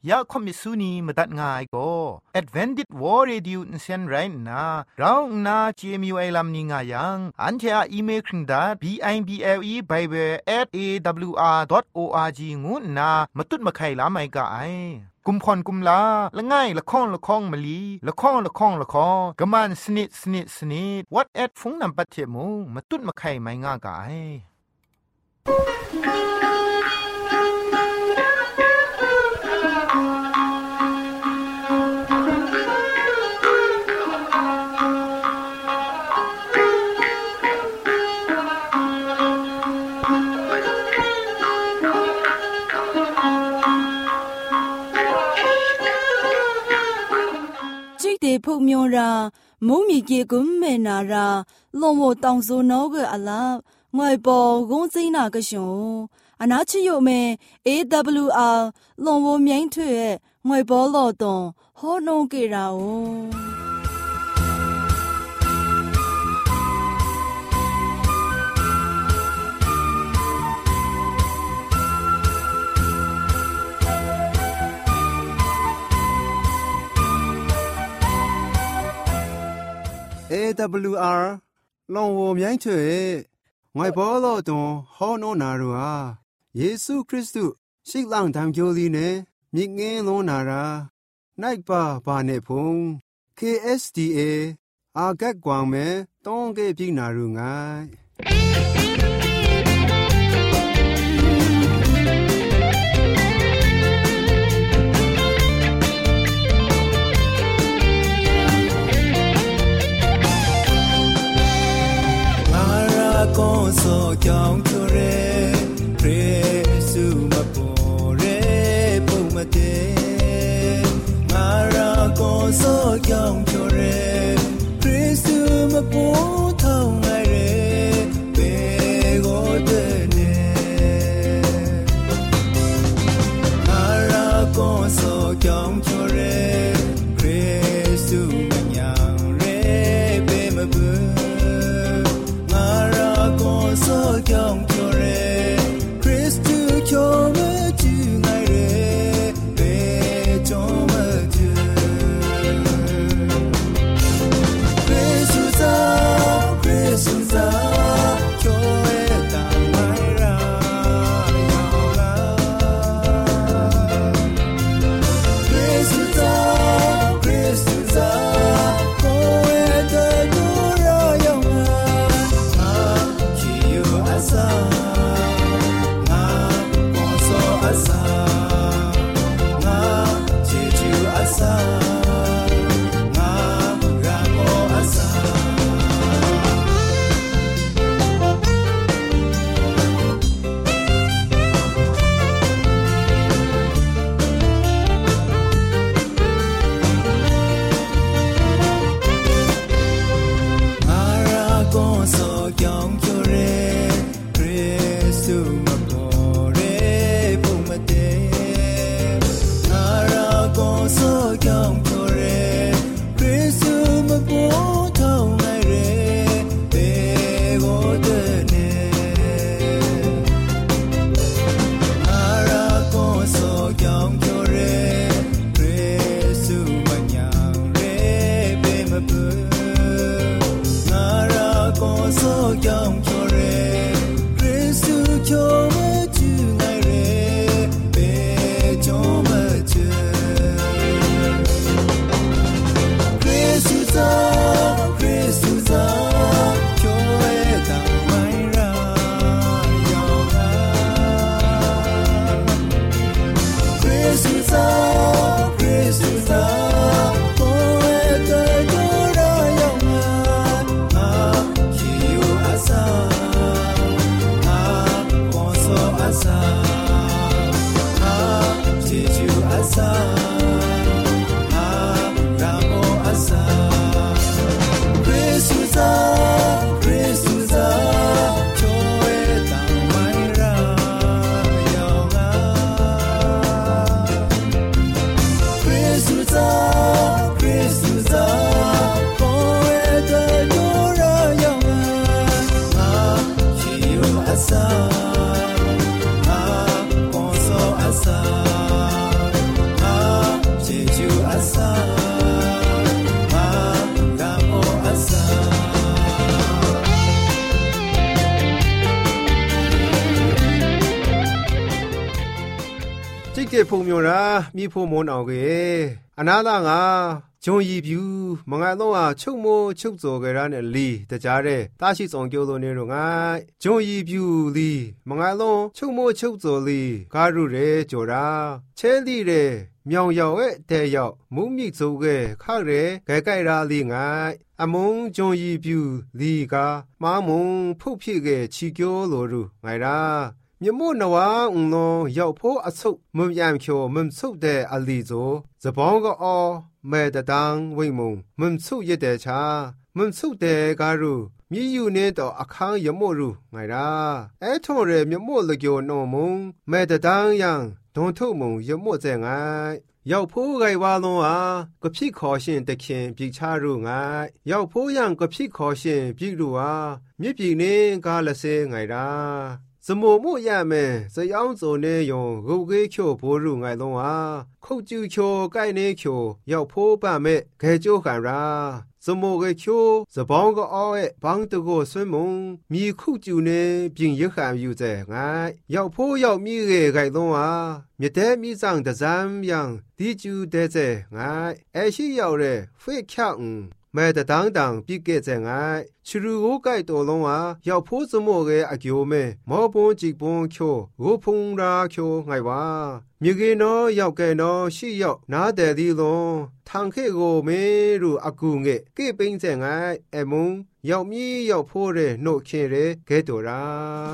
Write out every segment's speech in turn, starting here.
ยาคอมิสุนีมตัดง่ายก็ Advented War Radio นเซนไรนะเราหน้า GMU ไอลัมนิงายังอันเทออีเมลคริงดา bible@awr.org งูนะมาตุดมาไข่ลาไม่กะไอกุมพรกุมลาละง่ายละข้องละข้องมะลีละข้องละข้องละข้องกะมันสนิดสนิดสนิด what at ฟงนำปัจเจมูมาตุดมาไข่ไม่ง่ากะไอพวกมิรามุมีเกกุมเมนาราลงโมตองโซโนกอะลางวยปอกงซินากะชงอนาชิโยเม AWR ลงโมเมียนထွေငွေဘောလောตองဟောနုံကေရာโอ AWR ลงโวเมียนช่วยงวยบอลตองฮอโนนารัวเยซูคริสต์ชิกลังทำโยลีเนมิเงโลนาราไนปะบาเนพง KSDA อากัดกวางเมต้องเก็บพินารุง con so kyang chore presu mapore pumate mara con so kyang chore presu mapo thong ngai re be go de ne mara con so kyang chore presu manyang re be mabu so kyang chore Christu chome chu ngai re be chome chu Christu za choe ta mai ra ya la Christu za koe de dura ya asa na koso asa na chichu asa na ramo asa ara koso kyang chore so kyang chore Christu mapo thong ngai re be go de ne ara ko so kyang chore Christu manyang re be mapu ara ko so kyang chore Christu chome chu ngai re be chome chu Christu za choe ta mai ra ya ga Christu za koe ta dora ya ga chi yu asa koso asa chi chu asa ramo asa Christu za choe ta mai ra ya ga Christu za koe ta dora ya ga chi yu asa koso asa จิกเจพงมิรามีพมอนเอาเกอนาลางาจงยีบิวมงไงต้องอ่ะชุกโมชุกโจเกราเนี่ยลีแต่จ้าเร่ตาชิสองเกียวตัวเนี่ยรู้ไงจงยีบิวลีมงไงต้องชุกโมชุกโจลีการุเร่โจราเชลีเร่မြောင်ရောက်ရဲ့တဲ့ရောက်မုံမိစုကခောက်ရဲဂဲကြိုက်ရာလီငိုင်အမုံဂျွန်ရီပြူလီကမာမုံဖုတ်ဖြစ်ကချီကျောလိုရူငိုင်ရာမြမို့နဝါအုံလုံးရောက်ဖို့အဆုတ်မုံယံချိုမုံဆုတ်တဲ့အလီဇိုဇဘောင်းကအောမဲတတန်းဝိမုံမုံဆုတ်ရတဲ့ချာမုံဆုတ်တဲ့ကားရူမြည်ယူနေတော့အခန်းရမို့ရူငိုင်ရာအဲထော်ရဲမြမို့လကျော်နော်မုံမဲတတန်းယံဒုံထုတ်မုံရမို့တဲ့ငိုင်ရောက်ဖို့ဂိုင်ဝါလုံးဟာကဖြစ်ခေါ်ရှင်တခင်ပြည်ချရူငိုင်ရောက်ဖို့ယံကဖြစ်ခေါ်ရှင်ပြည်ရူဟာမြစ်ပြည်နေကားလဆဲငိုင်ရာစမို့မို့ရမယ်ဇယောင်းစုံနေယုံဂုတ်ကေးချိုဘိုးရူငိုင်လုံးဟာခုတ်ကျူချိုကိုက်နေချိုရောက်ဖို့ပမဲ့ခဲကျိုးခံရာစမို့ကေချိုစပေါင်းကအောရဲ့ဘန်းတကိုဆွမုံမြီခုကျူနေပြင်ရခံယူတဲ့ငိုင်ရောက်ဖို့ရောက်မြီရေဂိုင်လုံးဟာမြတဲ့မိဆောင်တဇမ်ယံဒီကျူတဲ့တဲ့ငိုင်အရှိရောက်တဲ့ဖွေချောင်းမဲတန်းတန်းပြစ်ခဲ့တဲ့ငိုင်ချူရူကိုကြိုက်တော်လုံးဟာရောက်ဖို့စမို့ရဲ့အကျိုးမဲမောပွန်ကြည့်ပွန်ချိုဂိုဖုံရာချိုငိုင်ပါမြေကေနောရောက်ကဲနောရှိရောက်နားတယ်ဒီလုံးทางခေကိုမေရူအကူငဲကေပိန်းတဲ့ငိုင်အမုံရောက်မြီးရောက်ဖို့တဲ့နှုတ်ခင်ရဲကဲတော်ရာ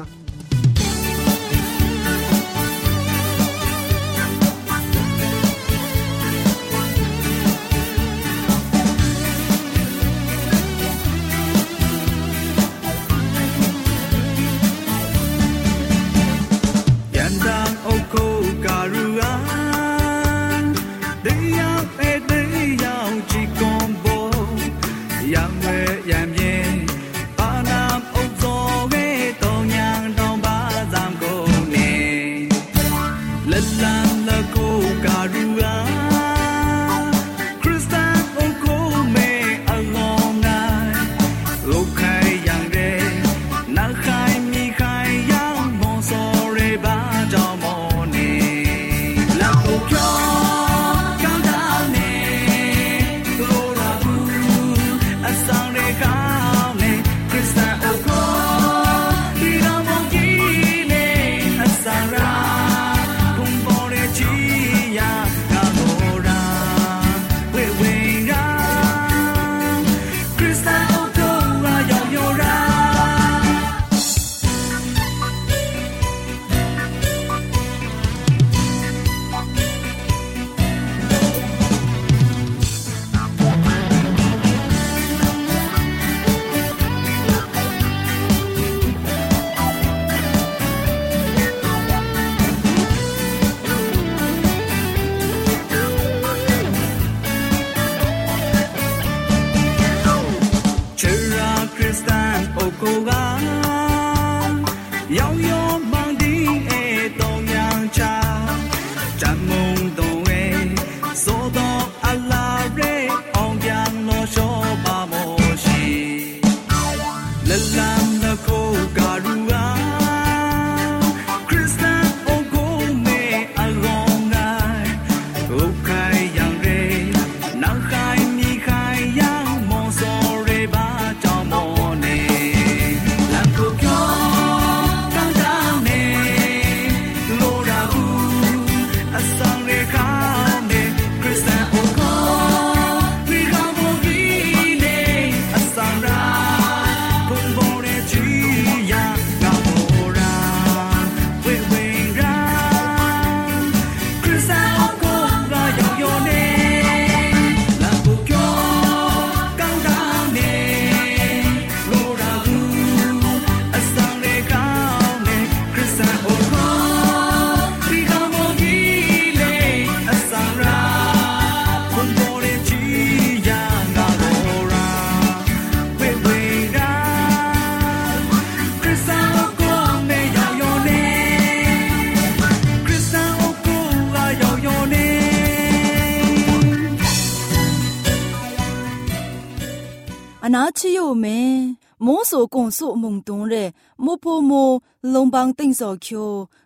အနာချီယိုမဲမိုးဆိုကွန်ဆုမုံတုံးရဲမိုဖိုမိုလုံပန်းတိန့်စော်ချို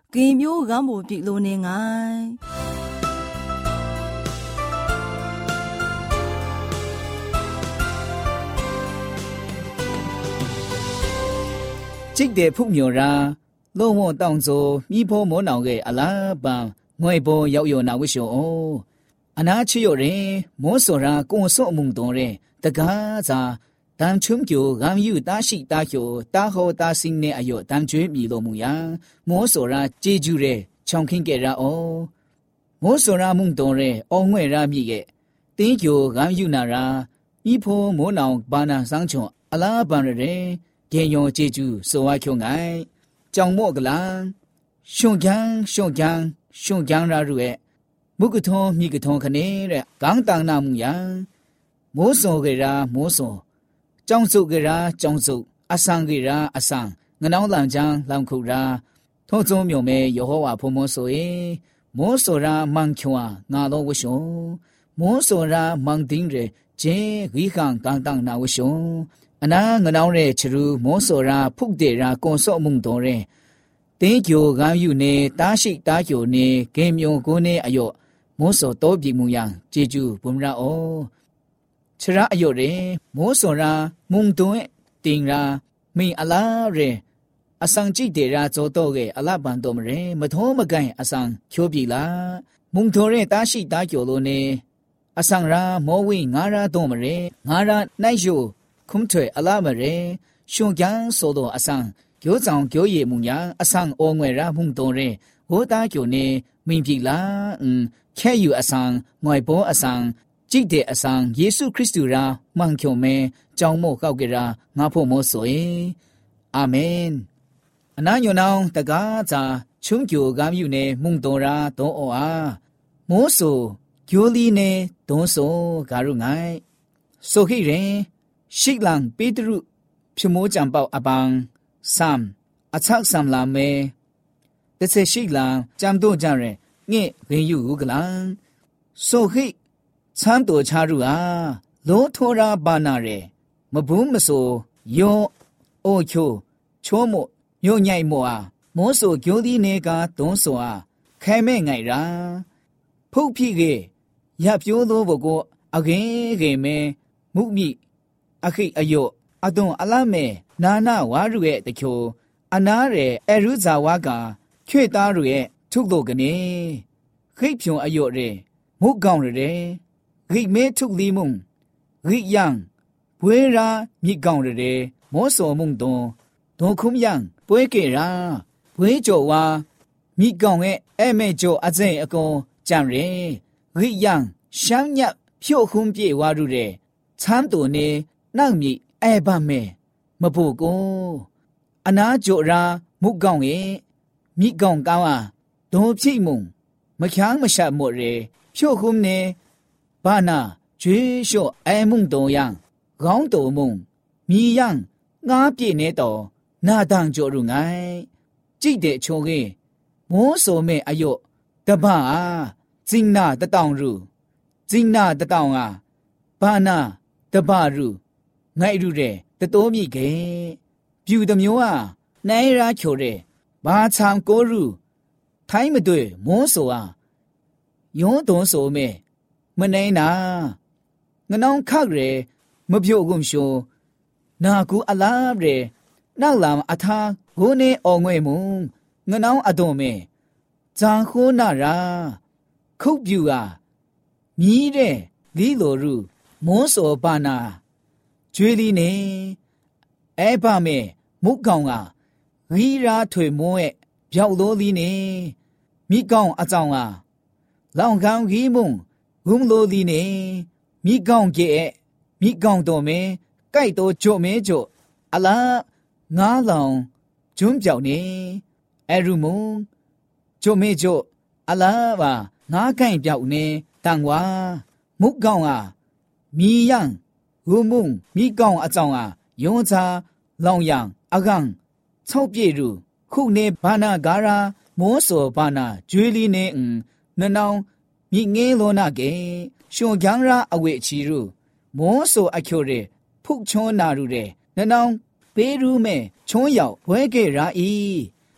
เกมโยกำบ่ปิโลเนงไงจิกเดพุกမျိုးရာလုံးဝတောင်းဆိုမိဖို့မောနောင်ရဲ့အလားပံငွေပေါ်ရောက်ရောနာဝိရှောအနာချီရောရင်မောစောရာကွန်စောအမှုန်တော်ရဲ့တကားစာတန်ချုံကျိုဂမ်ယူတာရှိတာကျိုတာဟောတာစင်းနဲ့အယောတန်ကျွေးမြည်တော်မူရာမောစောရာကြေကျူတဲ့ချောင်ခင်းကြရာမောစောရာမှုန်တော်ရဲ့အောငွဲ့ရာမြည်ရဲ့တင်းကျိုဂမ်ယူနာရာမိဖို့မောနောင်ဘာနာစန်းချုံအလားပံရဲ့ကေယောကြေကျူစောဝါချုံငိုင်ကြောင်မော့ကလန်ရှုံကျန်းရာရုရဲ့မုကထုံးမိကထုံးခနေတဲ့ဂန်းတန်နာမှုယံမိုးစောကြရာမိုးစောကြောင်စုကြရာကြောင်စုအဆန်ကြရာအဆန်ငနောင်းလန်ချမ်းလောင်ခုရာထုံးစုံမြုံမဲယေဟောဝါဖုံမောဆိုယေမိုးစောရာမန်ချွာငါတော်ဝရှုံမိုးစောရာမန်တင်းရဲဂျေဂီခံကန်တန်နာဝရှုံအနာငနောင်းရဲ့ချရူမောစောရာဖုတ်တဲ့ရာကွန်စော့မှုန်တော်ရဲတင်းကျိုဂမ်းယူနေတာရှိတာကျိုနေဂေမြုံကိုနေအယောမိုးစောတောပြီမူယံဂျေကျူဘုံရာအောချရာအယောရဲမိုးစောရာမုန်တုံးတင်ရာမင်းအလားရဲအဆန်ကြည့်တဲ့ရာဇောတော့ရဲ့အလပန်တော်မရဲမထောမကိုင်အဆန်ချိုးပြီလားမုန်တော်ရဲတာရှိတာကျိုလိုနေအဆန်ရာမောဝိငါရာတော်မရဲငါရာနိုင်ယိုခုံထွေအလားမရဲရှုံကျန်းဆိုတော့အဆန်ကျိုးဆောင်ကျိုးရည်မူညာအဆန်အောငွယ်ရာမှုန်တော်ရဲဟိုတာကျိုနေမင်းပြီလားခဲယူအဆန်ငွေဘောအဆန်ကြည့်တဲ့အဆန်ယေရှုခရစ်တုရာမှန်ချုံမဲကြောင်းမို့ကောက်ကြရာငါဖို့မောဆိုယေအာမင်အနာညောနောင်တကားသာချုံကျိုကမ်းယူနေမှုန်တော်ရာတောအောအားမောဆိုကျိုးလီနေဒုံးဆိုဂါရုငိုင်ဆိုခိရင်ရှိလန်ပေတရုဖြမိုးကြံပေါအပန်းဆမ်အချက်ဆမ်လာမဲတစေရှိလန်ကြံတို့ကြရဲငဲ့ရင်ယူကလန်ဆိုခိချမ်းတော်ချရူအားလောထောရာဘာနာရဲမဘူးမဆိုယောအိုချိုချိုးမို့ညို့ညိုက်မို့အားမောဆိုကျိုးဒီနေကဒုံးဆိုအားခဲမဲ့ငိုင်ရာဖုတ်ဖြစ်ကေရပြိုးသောဘကိုအကင်းကေမဲမှုမိအခိအယောအသွန်အလမဲနာနာဝါရုရဲ့တချိုအနာရဲအရုဇာဝါကချွေသားရုရဲ့ထုလို့ကနေခိဖြုံအယောရဲမုတ်ကောင်းရဲခိမဲထုလီမုံခိယံဘွေရာမြစ်ကောင်းရဲမောစောမုံတုံဒုံခုံယံပွဲကေရာဘွေကြောဝါမြစ်ကောင်းရဲ့အဲမဲကြောအစိအကောင်ကြံရဲခိယံရှမ်းညက်ဖြို့ခုံပြေဝါရုရဲချမ်းတူနေနောက်မြစ်အဲဘာမဲမဖို့ကိုအနာကြိုရာမုတ်ကောင်းရဲ့မြစ်ကောင်းကောင်းအားဒုံဖြိမုံမချမ်းမရှတ်မို့ရဲဖြို့ခုံနေဘာနာကျွေးလျှော့အဲမုံတုံယံခေါင်းတုံမုံမြည်ယံငါးပြည့်နေတော်နာတန်ကြိုရုငိုင်ကြည့်တဲ့ချုံကေမိုးဆိုမဲ့အယော့တပအားဇင်းနာတတောင်ရုဇင်းနာတတောင်အားဘာနာတပရုငိုင်ရုတဲ့တတော်မြည်ကေပြူတမျိုးအားနိုင်ရာချိုတဲ့ဘာချံကိုရုထိုင်းမတွေ့မိုးဆိုအားယောတုံးဆိုမဲ့မနိုင်နာငနောင်ခက်ရဲမပြုတ်ကုန်ရှုံနာကူအလားရဲနောက်လာအထာဟိုနေအော်ငွေမုံငနောင်အတော်မဲဇန်ခိုးနာရာခုတ်ပြူအားမြည်တဲ့လီလိုရုမိုးစောပါနာကျွေးလီနေအဲပါမဲမုတ်ကောင်ကရီရာထွေမိုးရဲ့ပြောက်လို့လီနေမိကောင်အကြောင်းကလောင်ကောင်ကြီးမုံဝုံလိုဒီနေမိကောင်ကျဲမိကောင်တော်မဲကြိုက်တော်ကြိုမဲကြိုအလားငါးလောင်ကျွန်းပြောက်နေအဲရူမုံကြိုမဲကြိုအလားပါငါးကိုင်ပြောက်နေတန်ဝါမုတ်ကောင်ကမီယံဝုံမုံမိကောင်အကြောင်းကယုံချာလောင်ယံအကန်၆ပြည့်ရူခုနေဘာနာဂါရာမောစောဘာနာကျွေးလီနေနနောင်မြင့်ငယ်လောနာကေရှုံကျန်းရာအဝေချီရုမောဆိုအချိုရဲဖုတ်ချွန်နာရုရဲနနောင်ဘေးရူမဲချွန်ရောက်ဘွဲကေရာဤ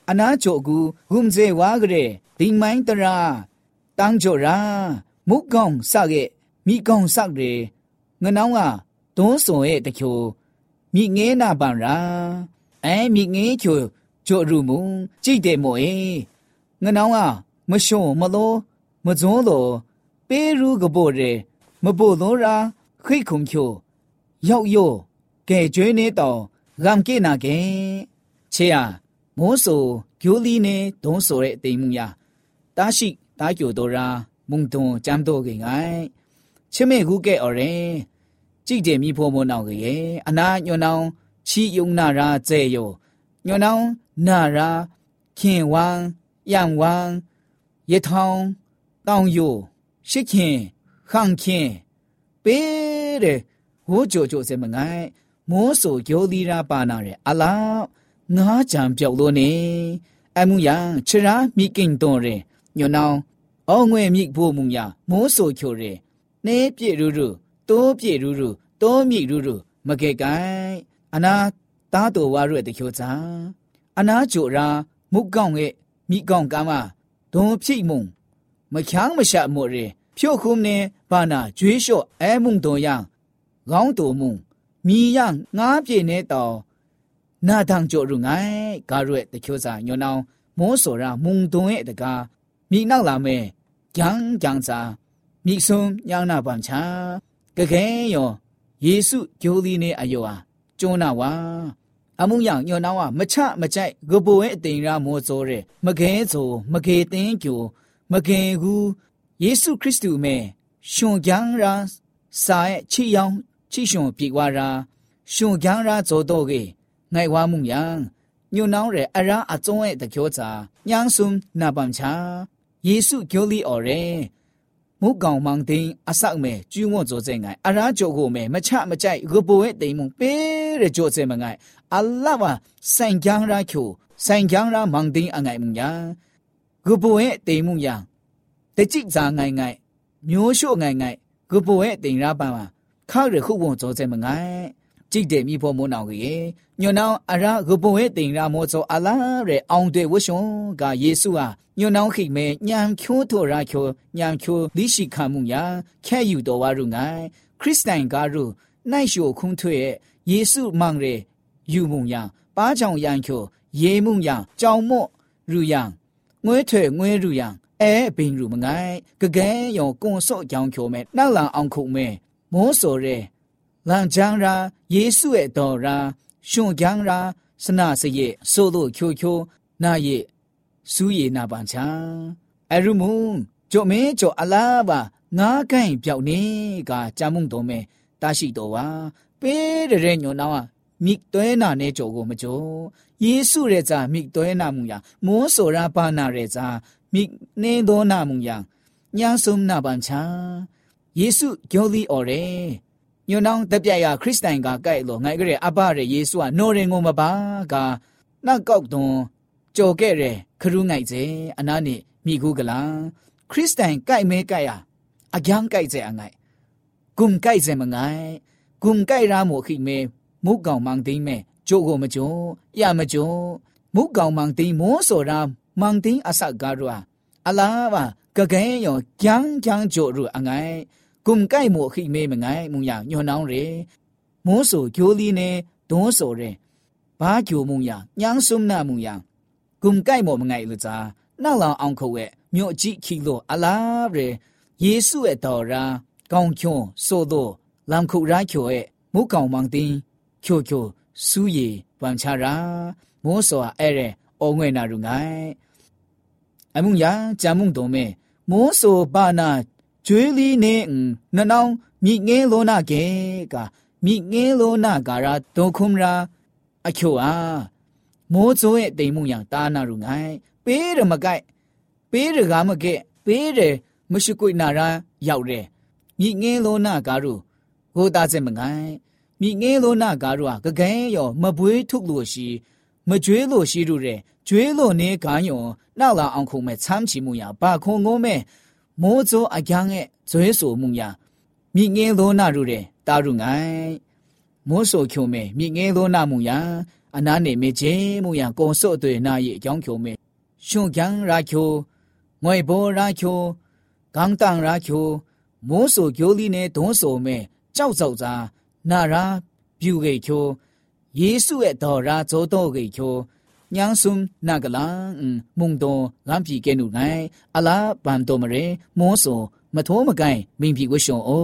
อนาโจกูหุมเจวากเรดิงไมตราตังโจรามุกกองสักเกมีกองสักเรเงินน้องอ่ะต้นส่วนเอตะโคมีเงนาบันรามีเงโคโจรูมุงจิเดโมเอเงินน้องอ่ะมะชงมะโลมะจงโลเปรูกะโบเรมะโบโลราခိคุมโคရောက်ယောကဲကျွေးနေတော့ဂမ်ကိနာကဲချေယမိုးဆိုဂျိုလီနေဒုံးဆိုတဲ့တိမ်မှုရတားရှိတားကြိုတော်ရာမုံတုံจำတော့ကငိုင်ချစ်မေကူကဲအော်ရဲကြည့်တယ်မိဖို့မနောက်ကရဲ့အနာညွန်နောင်ချီယုံနာရာကျဲယောညွန်နောင်နာရာခင်ဝမ်ယံဝမ်ရထောင်းတောင်ယိုရှိခင်ခန့်ခင်ပေးတဲ့ဟိုးကြိုကြိုစမငိုင်မိုးဆိုဂျိုလီရာပါနာရဲ့အလားငါးကြံပြောက်လို့နေအမှုရချရာမိကင်တော်ရဲ့ညွန်နောင်အောငွေမိဖို့မှုရမိုးဆိုချိုရဲ့နေပြည့်ရူရူတိုးပြည့်ရူရူတိုးမိရူရူမကေကိုင်အနာသားတော်ဝါရဲ့တချို့စာအနာကြိုရာမုကောင်းရဲ့မိကောင်းကမဒုံဖိမုံမချောင်းမရှာမို့ရဲ့ဖြို့ခုံနေဘာနာကျွေးလျှော့အဲမုံတော်ရခေါင်းတော်မုံมีย่างงาเปียเนต่อนาทางโจรุงไงการุเอตะเคียวซาညောနောင်မိုးစောရာမုံတုံရဲ့တကားမိနောက်လာမဲဂျန်ဂျန်စာမိဆုံညောင်းနာပန်ချာကခဲယောယေစုဂျိုလီနေအယောဟာကျုံနာဝါအမှုយ៉ាងညောနောင်ကမချမကြိုက်ဂဘိုရဲ့အတိန်ရာမိုးစောတဲ့မခဲဆိုမခဲတင်းကျိုမခဲကူယေစုခရစ်တုမဲရှင်ဂျန်ရာစာရဲ့ချီယောင်ချိရှုံပြေဝါရာရှုံကျန်းရာဇောတော့ကေငိုင်ဝါမှုယံညွန်နောင်းရဲအရာအကျုံးရဲ့တကျောစာညန်းစုံနာပန်ချာယေစုဂျိုလီအော်ရဲမုကောင်မောင်တင်းအဆောက်မဲကျူးဝတ်ဇောစဲငိုင်အရာကြိုကိုမဲမချမကြိုက်ဂဘိုရဲ့တိမ်မုံပေးရကြိုစဲမငိုင်အလာဝဆိုင်ကျန်းရာချိုဆိုင်ကျန်းရာမောင်တင်းအငိုင်မှုယံဂဘိုရဲ့တိမ်မုံယံတကြိစာငိုင်ငိုင်မျိုးရှို့ငိုင်ငိုင်ဂဘိုရဲ့တိမ်ရာပန်မှာခါရခုဝုံဇောစဲမငိုင်ကြည့်တယ်မိဖို့မနောင်ကြီးညွန်နောင်အရာဂဘုံရဲ့တင်ရာမောဇောအလာရဲ့အောင်တွေဝရှုံကယေစုဟာညွန်နောင်ခိမဲညံချိုးထော်ရာချိုညံချိုလိရှိခမှုညာခဲယူတော်ဝါရုငိုင်ခရစ်စတိုင်ကာရုနိုင်ရှိုခုံထွေရဲ့ယေစုမောင်ရဲ့ယူမှုညာပါချောင်ရန်ချိုယေမှုညာကြောင်မော့ရူယံငွေထွေငွေရူယံဘိန်ရူမငိုင်ကကဲယောကွန်စော့ကြောင်ချိုမဲနောက်လာအောင်ခုမဲမိုးစောရဲလန်ဂျန်ရာယေစုရဲ့တော်ရာရှင်ဂျန်ရာစနာစရဲ့ဆိုလို့ချိုချိုနာရဲ့စူးရည်နာပန်ချာအရုမုံဂျိုမဲဂျိုအလာဘာငါးကိုင်ပြောက်နေကဂျာမုံတော်မဲတာရှိတော်ဝါပေးတဲ့ညောနာဝမိတွဲနာနဲ့ကြောကိုမကြောယေစုရဲ့ဇာမိတွဲနာမှုယာမိုးစောရာပါနာရဲ့ဇာမိနေတော်နာမှုယာညာစုံနာပန်ချာယေစုဂျိုလီအော်ရဲညွန်နောင်တပြရခရစ်တိုင်ကကြိုက်လို့ငိုင်ကြတဲ့အဘရဲ့ယေစုကနိုရင်ကိုမပါကနောက်ကောက်သွန်ကြော်ခဲ့တဲ့ခရုငိုက်စေအနာနေမိကူကလာခရစ်တိုင်ကြိုက်မဲကြိုက်ရအကျန်းကြိုက်စေအငိုက်ဂုံကြိုက်စေမငိုက်ဂုံကြိုက်ရာမို့ခိမဲမုကောင်မောင်သိမ်းမဲကြိုကိုမကြိုရမကြိုမုကောင်မောင်သိမ်းမိုးစောရာမောင်သိမ်းအဆက်ကားရအလားပါကကဲယောကျန်းကျန်းကြိုရအငိုက်กุมใกล้หมู่ခိမေမငိုင်းမှုရညွန်နောင်းရဲမိုးဆိုဂျိုလီနေဒွန်းဆိုရဲဘာဂျိုမှုရညန်းစုံနာမှုရกุมใกล้หมู่မငိုင်းလူစားနောက်လောင်အောင်ခုတ်ရဲ့မြို့ကြည့်ခီလို့အလားရဲယေစုရဲ့တော်ရာကောင်းချွန်းဆိုတော့လမ်ခုရာချိုရဲ့မုကောင်မောင်တင်းချိုချိုစူးရီပန်ချရာမိုးဆိုအဲ့ရဲအောငွေနာရူငိုင်းအမှုရဂျာမှုတုံးမဲမိုးဆိုပါနာကျွေးလီနေနနောင်မိငဲလောနာကေကမိငဲလောနာကာရာဒုခုမရာအချိုအားမိုးစိုးရဲ့တိမ်မှုយ៉ាងတာနာရူငိုင်းပေးရမကိုက်ပေးရကမကဲပေးရမရှိကွိနာရာရောက်တယ်မိငဲလောနာကာရူကိုတာစင်မငိုင်းမိငဲလောနာကာရူကကဲရောမပွေးထုတ်လို့ရှိမကျွေးလို့ရှိရူတဲ့ကျွေးလို့နေကန်းယောနောက်လာအောင်ခုံမဲ့ချမ်းချီမှုយ៉ាងဘာခုံငုံးမဲ့မိုးစိုးအကျန်းရဲ့ဇွဲဆိုမှုညာမိငင်းသောနာရူတဲ့တာရုငိုင်းမိုးဆိုချုံမဲမိငင်းသောနာမှုညာအနာနေမေချင်းမှုရန်ကောစော့တွေနာရဲ့အကြောင်းချုံမေရှုံကျန်ရာချိုငွေဘောရာချိုgang tang ra kyo mo so kyo li ne don so me chao chao za na ra byu ge kyo yesu ye do ra zo do ge kyo nyang sum na ga la mung do gam phi ke nu nai ala ban do mare mo so ma tho ma kai ming phi ko shon o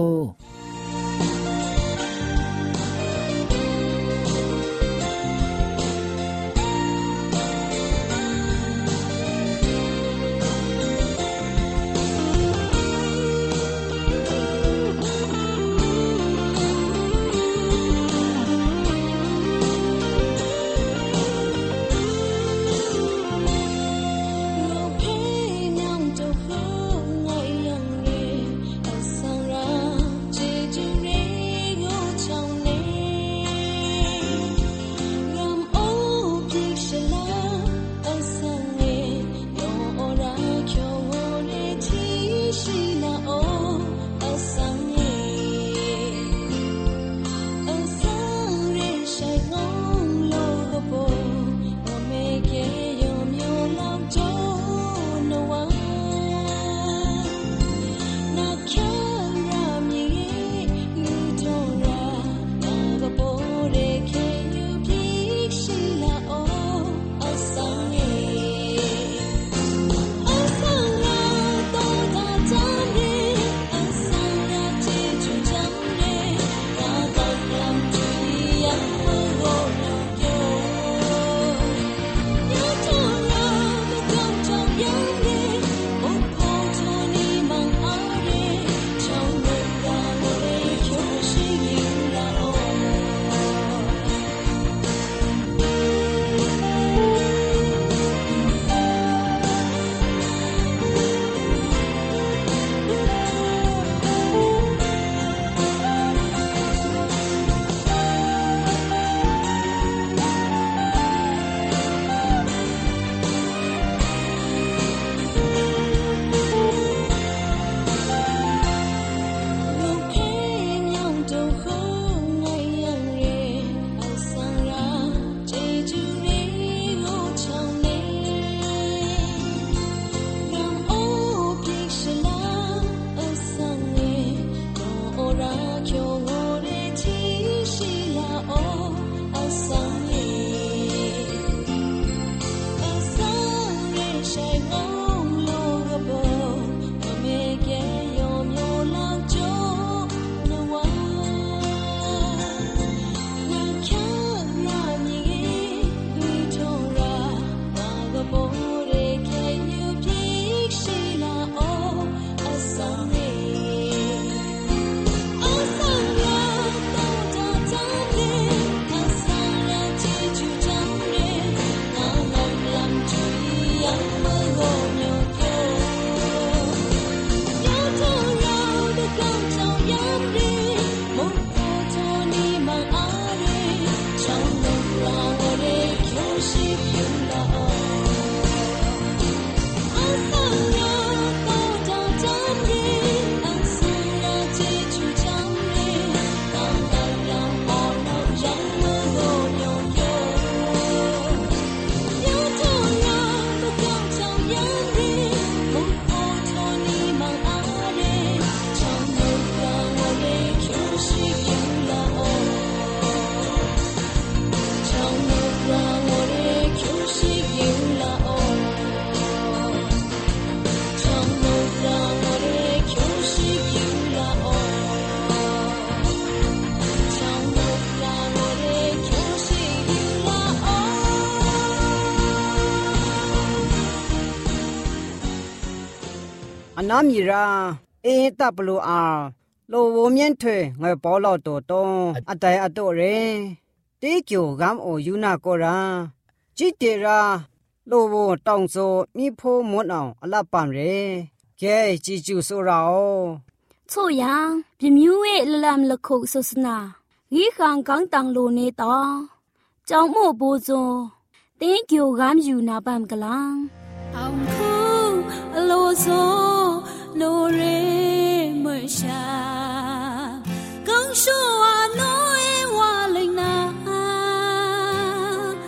နာမီရာအေတပ်ပလူအားလိုဝမြင့်ထွေငွေပေါ်လို့တော်တုံးအတိုင်အတော့ရဲတေးကျိုကမ်အိုယူနာကိုရာကြည်တေရာလိုဝတောင်စောမိဖိုးမွန်းအောင်အလပ်ပံရဲကဲကြည်ကျူဆိုရာချိုယံပြမျိုးရဲ့လလမ်လခုဆုစနာဂီခံကန်တန်လိုနေတော့ကြောင်မို့ဘူဇွန်တင်းကျိုကမ်ယူနာပမ်ကလန်အောင်ခုအလိုဆိုနိုရဲမရှာကောင်းရှောအနိုးဝါလိန်နာ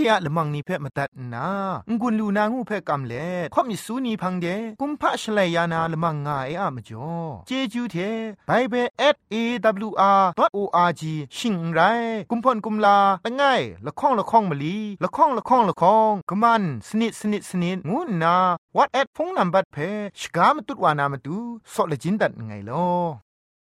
ยละมังนิเพ่มาตัดนางุนลูนางูเพ่กำเล่ข่อมิสูนีพังเดกุมพะชลัยยานาละมังงาเออะมจ่อเจจูเทไบเบิล@awr.org ชิงไรกุมพ่นกุมลาละง่ายละข้องละข้องมะลีละข้องละข้องละข้องกะมันสนิดงูนา WhatsApp พงนัมบัดเพชกามตุดวานามตุสอเลจินดัดไงลอ